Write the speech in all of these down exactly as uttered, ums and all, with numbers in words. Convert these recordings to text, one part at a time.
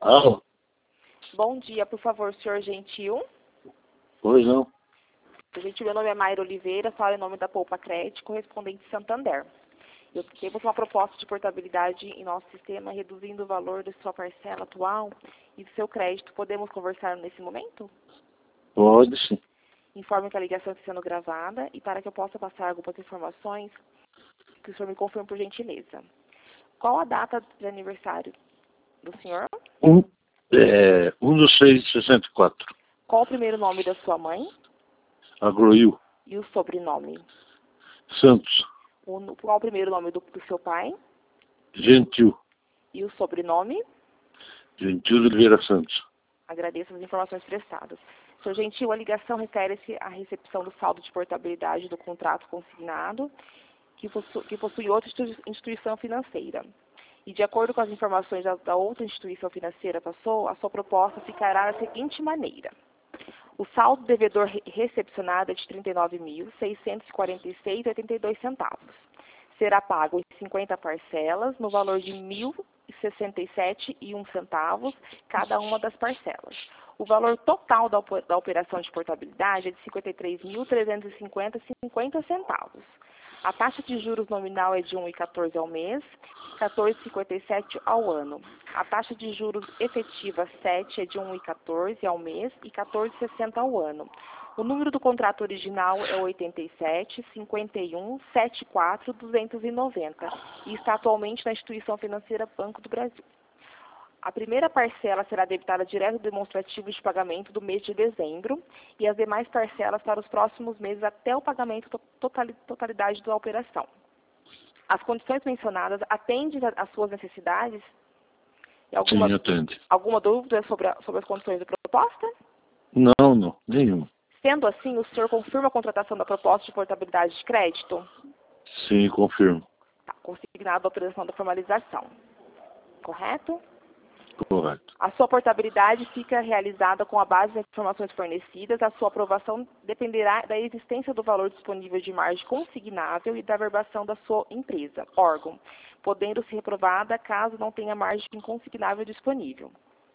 Alô? Bom dia, por favor, senhor Gentil. Pois não. Senhor Gentil, meu nome é Mayra Oliveira, falo em nome da Poupa Crédito, correspondente Santander. Eu temos uma proposta de portabilidade em nosso sistema, reduzindo o valor da sua parcela atual e do seu crédito. Podemos conversar nesse momento? Pode sim. Informe que a ligação está sendo gravada e para que eu possa passar algumas informações, que o senhor me confirme por gentileza. Qual a data de aniversário do senhor? Um, é, um do seis de sessenta e quatro. Qual o primeiro nome da sua mãe? Agroil. E o sobrenome? Santos. O, qual o primeiro nome do, do seu pai? Gentil. E o sobrenome? Gentil de Oliveira Santos. Agradeço as informações prestadas. Senhor Gentil, a ligação refere-se à recepção do saldo de portabilidade do contrato consignado, que, possu que possui outra instituição financeira. E, de acordo com as informações da, da outra instituição financeira passou, a sua proposta ficará da seguinte maneira. O saldo devedor recepcionado é de trinta e nove mil, seiscentos e quarenta e seis reais e oitenta e dois centavos. Será pago em cinquenta parcelas, no valor de mil e sessenta e sete reais e um centavo cada uma das parcelas. O valor total da, da operação de portabilidade é de cinquenta e três mil, trezentos e cinquenta reais e cinquenta centavos. A taxa de juros nominal é de um vírgula quatorze ao mês, quatorze vírgula cinquenta e sete ao ano. A taxa de juros efetiva sete é de um vírgula quatorze ao mês e quatorze vírgula sessenta ao ano. O número do contrato original é oitenta e sete, cinquenta e um, setenta e quatro, duzentos e noventa e está atualmente na instituição financeira Banco do Brasil. A primeira parcela será debitada direto do demonstrativo de pagamento do mês de dezembro e as demais parcelas para os próximos meses até o pagamento da totalidade da operação. As condições mencionadas atendem às suas necessidades? E alguma, Sim, atende. alguma dúvida sobre, a, sobre as condições da proposta? Não, não. Nenhuma. Sendo assim, o senhor confirma a contratação da proposta de portabilidade de crédito? Sim, confirmo. Tá, consignado a autorização da formalização. Correto? Correto. A sua portabilidade fica realizada com a base das informações fornecidas. A sua aprovação dependerá da existência do valor disponível de margem consignável e da verbação da sua empresa, órgão, podendo ser reprovada caso não tenha margem consignável disponível.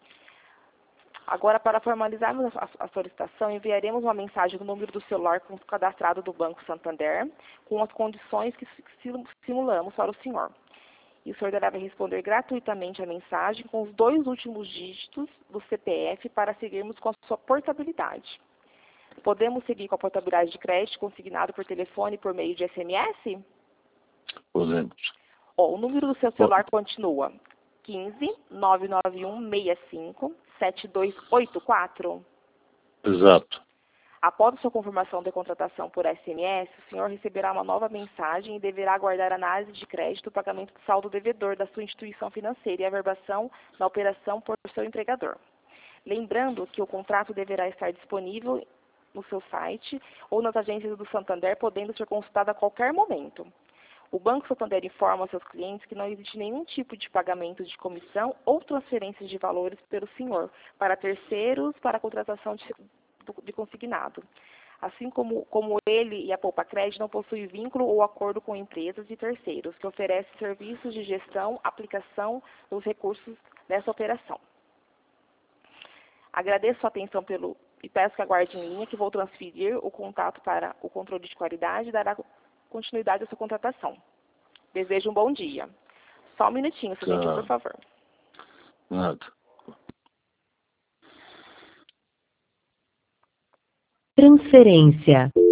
Agora, para formalizarmos a solicitação, enviaremos uma mensagem no número do celular cadastrado do Banco Santander, com as condições que simulamos para o senhor. E o senhor deverá responder gratuitamente a mensagem com os dois últimos dígitos do C P F para seguirmos com a sua portabilidade. Podemos seguir com a portabilidade de crédito consignado por telefone por meio de S M S? Podemos. Oh, o número do seu celular continua quinze, nove nove um, seis cinco, sete dois oito quatro. Exato. Após a sua confirmação de contratação por S M S, o senhor receberá uma nova mensagem e deverá aguardar análise de crédito e pagamento do saldo devedor da sua instituição financeira e a verbação da operação por seu entregador. Lembrando que o contrato deverá estar disponível no seu site ou nas agências do Santander, podendo ser consultado a qualquer momento. O Banco Santander informa aos seus clientes que não existe nenhum tipo de pagamento de comissão ou transferências de valores pelo senhor para terceiros para a contratação de de consignado. Assim como, como ele e a Poupa Crédito não possuem vínculo ou acordo com empresas e terceiros que oferecem serviços de gestão, aplicação dos recursos dessa operação. Agradeço a atenção pelo, e peço que aguarde em linha que vou transferir o contato para o controle de qualidade e dará continuidade à sua contratação. Desejo um bom dia. Só um minutinho, senhor Gentil, por favor. Nada. Transferência.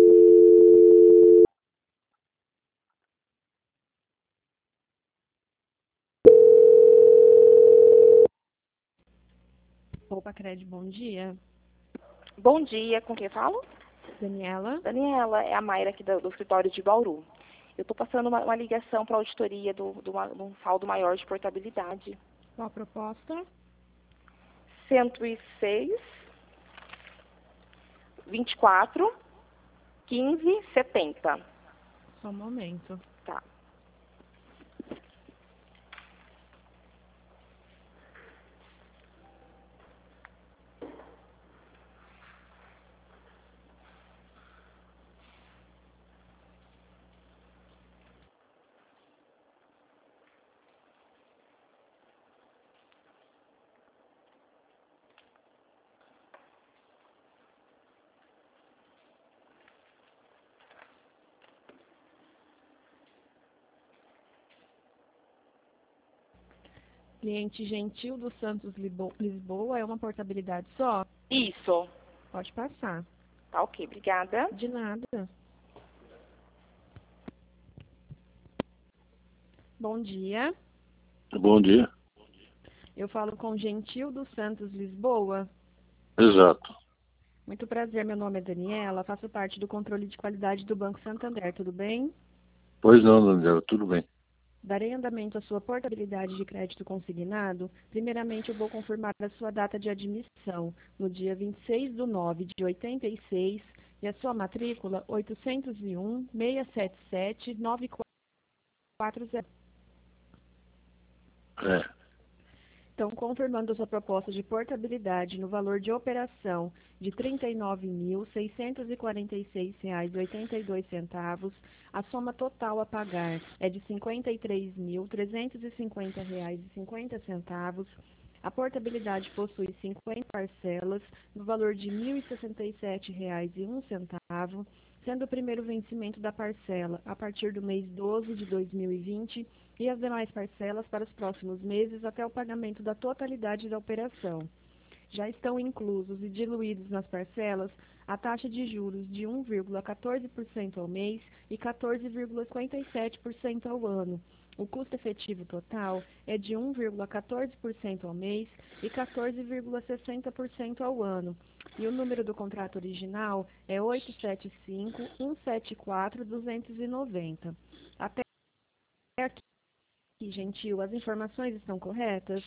Poupa Crédito, bom dia. Bom dia, com quem eu falo? Daniela. Daniela, é a Mayra aqui do, do escritório de Bauru. Eu estou passando uma, uma ligação para a auditoria do, do, de um saldo maior de portabilidade. Qual a proposta? cento e seis, vinte e quatro, quinze, setenta. Só um momento. Tá. cliente Gentil dos Santos Libo- Lisboa, é uma portabilidade só? Isso. Pode passar. Tá ok, obrigada. De nada. Bom dia. Bom dia. Eu falo com Gentil dos Santos Lisboa. Exato. Muito prazer, meu nome é Daniela, faço parte do controle de qualidade do Banco Santander, tudo bem? Pois não, Daniela, tudo bem. Darei andamento à sua portabilidade de crédito consignado. Primeiramente, eu vou confirmar a sua data de admissão, no dia vinte e seis de nove de oitenta e seis, e a sua matrícula oito zero um, seis sete sete, nove quatro zero. É. Então, confirmando a sua proposta de portabilidade no valor de operação de trinta e nove mil, seiscentos e quarenta e seis reais e oitenta e dois centavos, a soma total a pagar é de cinquenta e três mil, trezentos e cinquenta reais e cinquenta centavos. A portabilidade possui cinquenta parcelas no valor de mil e sessenta e sete reais e um centavo, sendo o primeiro vencimento da parcela a partir do mês doze de dois mil e vinte e as demais parcelas para os próximos meses até o pagamento da totalidade da operação. Já estão inclusos e diluídos nas parcelas a taxa de juros de um vírgula quatorze por cento ao mês e quatorze vírgula cinquenta e sete por cento ao ano. O custo efetivo total é de um vírgula quatorze por cento ao mês e quatorze vírgula sessenta por cento ao ano. E o número do contrato original é oito sete cinco, um sete quatro, dois nove zero. Até aqui, Gentil, as informações estão corretas?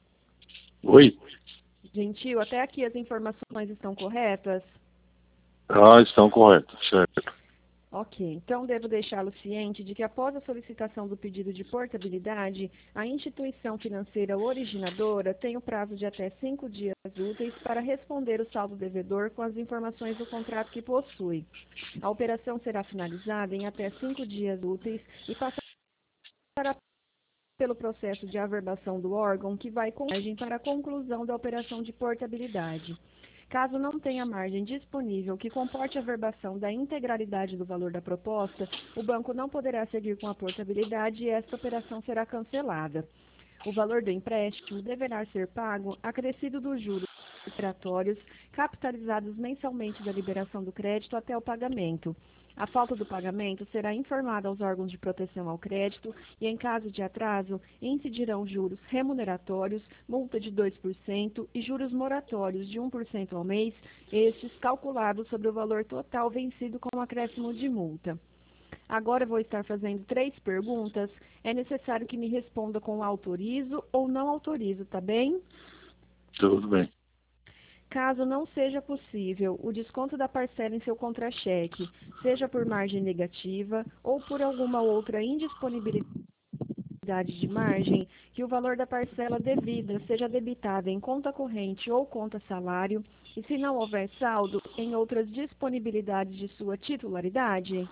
Oi? Gentil, até aqui as informações estão corretas? Ah, estão corretas, certo. Ok, então devo deixá-lo ciente de que após a solicitação do pedido de portabilidade, a instituição financeira originadora tem o prazo de até cinco dias úteis para responder o saldo devedor com as informações do contrato que possui. A operação será finalizada em até cinco dias úteis e passará pelo processo de averbação do órgão que vai com margem para a conclusão da operação de portabilidade. Caso não tenha margem disponível que comporte a averbação da integralidade do valor da proposta, o banco não poderá seguir com a portabilidade e esta operação será cancelada. O valor do empréstimo deverá ser pago acrescido dos juros operatórios capitalizados mensalmente da liberação do crédito até o pagamento. A falta do pagamento será informada aos órgãos de proteção ao crédito e, em caso de atraso, incidirão juros remuneratórios, multa de dois por cento e juros moratórios de um por cento ao mês, estes calculados sobre o valor total vencido com acréscimo de multa. Agora vou estar fazendo três perguntas. É necessário que me responda com autorizo ou não autorizo, tá bem? Tudo bem. Caso não seja possível o desconto da parcela em seu contra-cheque, seja por margem negativa ou por alguma outra indisponibilidade de margem, que o valor da parcela devida seja debitado em conta corrente ou conta salário, e se não houver saldo, em outras disponibilidades de sua titularidade.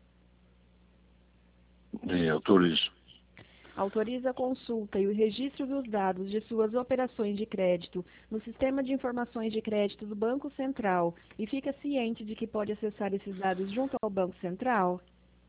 Bem, autorizo. Autoriza a consulta e o registro dos dados de suas operações de crédito no Sistema de Informações de Crédito do Banco Central e fica ciente de que pode acessar esses dados junto ao Banco Central?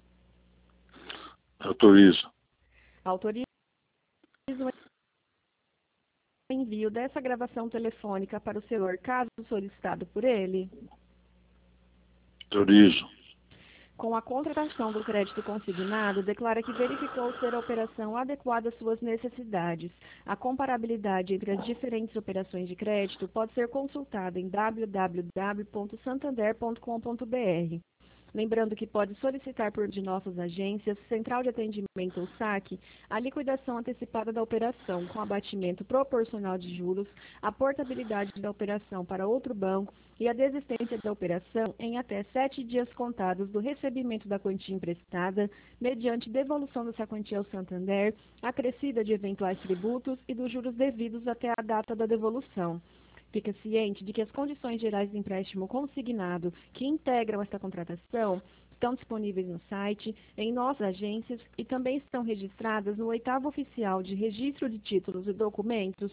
Autorizo. Autoriza o envio dessa gravação telefônica para o senhor, caso solicitado por ele? Autorizo. Com a contratação do crédito consignado, declara que verificou ser a operação adequada às suas necessidades. A comparabilidade entre as diferentes operações de crédito pode ser consultada em w w w ponto santander ponto com ponto b r. Lembrando que pode solicitar por de nossas agências, Central de Atendimento ou saque, a liquidação antecipada da operação com abatimento proporcional de juros, a portabilidade da operação para outro banco e a desistência da operação em até sete dias contados do recebimento da quantia emprestada, mediante devolução dessa quantia ao Santander, acrescida de eventuais tributos e dos juros devidos até a data da devolução. Fica ciente de que as condições gerais do empréstimo consignado que integram esta contratação estão disponíveis no site, em nossas agências e também estão registradas no oitavo oficial de registro de títulos e documentos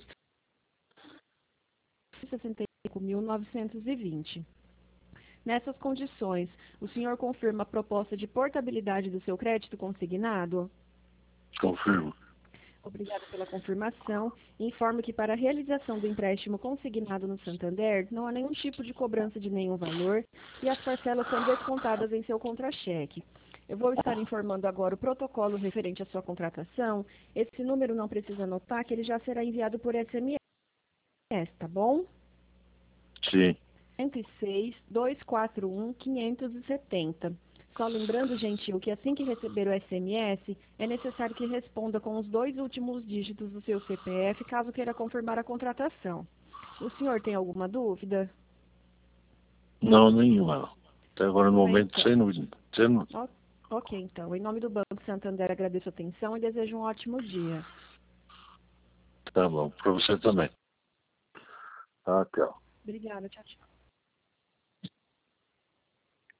sessenta e cinco mil novecentos e vinte. Nessas condições, o senhor confirma a proposta de portabilidade do seu crédito consignado? Confirmo. Obrigada pela confirmação. Informo que para a realização do empréstimo consignado no Santander, não há nenhum tipo de cobrança de nenhum valor e as parcelas são descontadas em seu contra-cheque. Eu vou estar informando agora o protocolo referente à sua contratação. Esse número não precisa anotar, que ele já será enviado por S M S, tá bom? Sim. cento e seis, duzentos e quarenta e um, quinhentos e setenta. Só lembrando, gentil, que assim que receber o S M S, é necessário que responda com os dois últimos dígitos do seu C P F, caso queira confirmar a contratação. O senhor tem alguma dúvida? Não, nenhuma. Até agora, no Tudo bem, momento, então. sem dúvida. Sem... O- Ok, então. Em nome do Banco Santander, agradeço a atenção e desejo um ótimo dia. Tá bom. Para você também. Tá, tchau. Obrigada, tchau, tchau.